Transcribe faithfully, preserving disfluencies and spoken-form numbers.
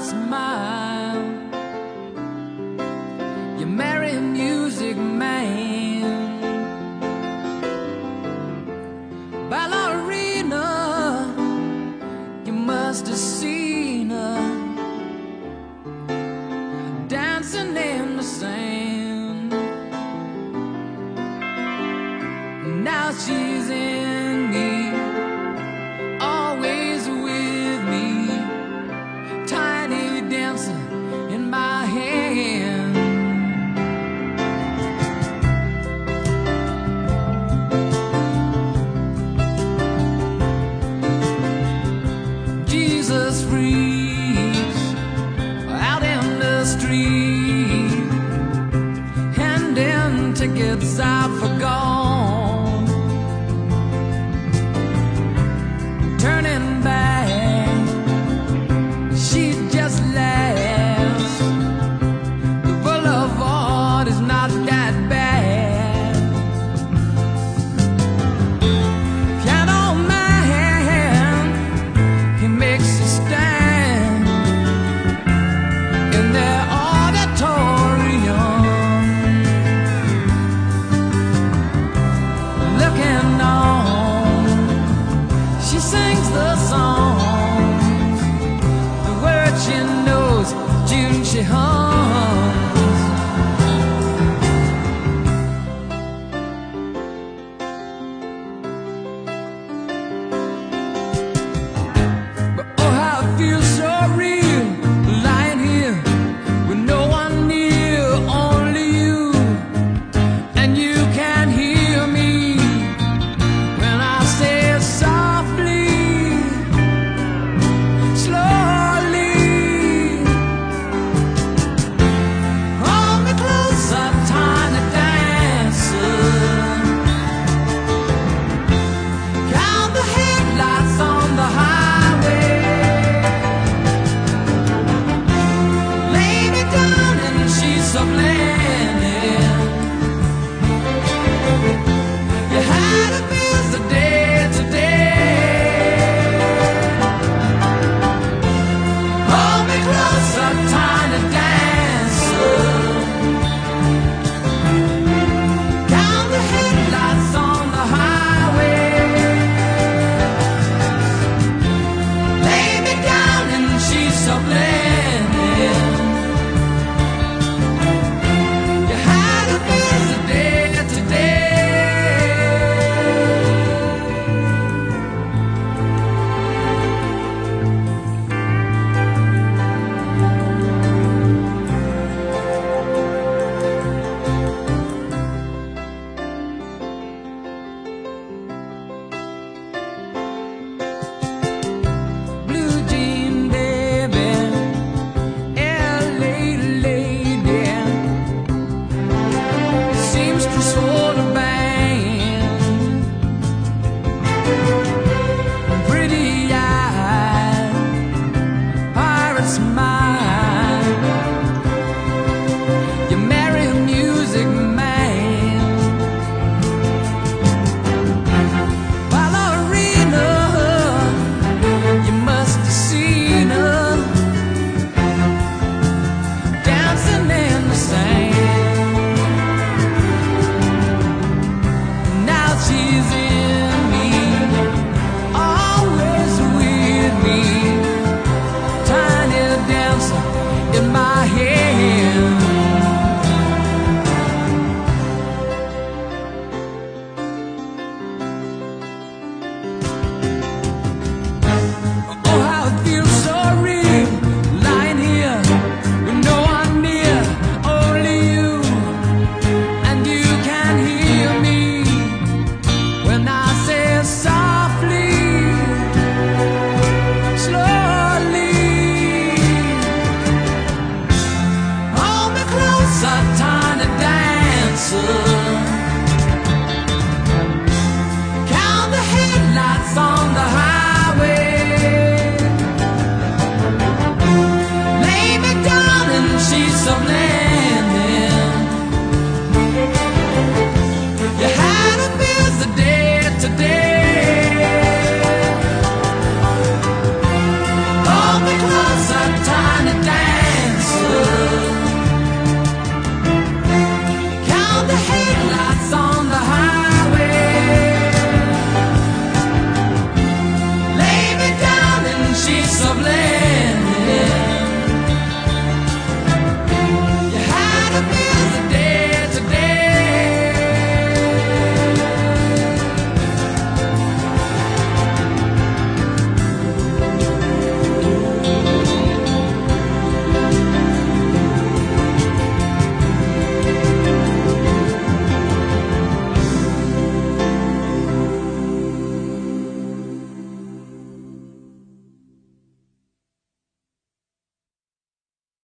smile. You marry a music man, ballerina. You must have seen her dancing in the sand. Now she's in me, always with me, tiny dancer in my hand. Jesus freaks out in the street, handing tickets out for gone, turning back, she just laughs. The boulevard is not that bad. Piano man, he makes a stand in their auditorium, looking on. She sings the songs, the words she knows, June she hums. But oh, how it feels so real, lying here with no one near, only you, and you can hear me when I say it softly, slowly. Hold me closer, tiny dancer. Count the headlights on the highway. Lay me down in the sheets of linen. You had a busy day today. Hold me closer, tiny dancer. Count the headlights on the highway. Lay me down in the sheets of linen.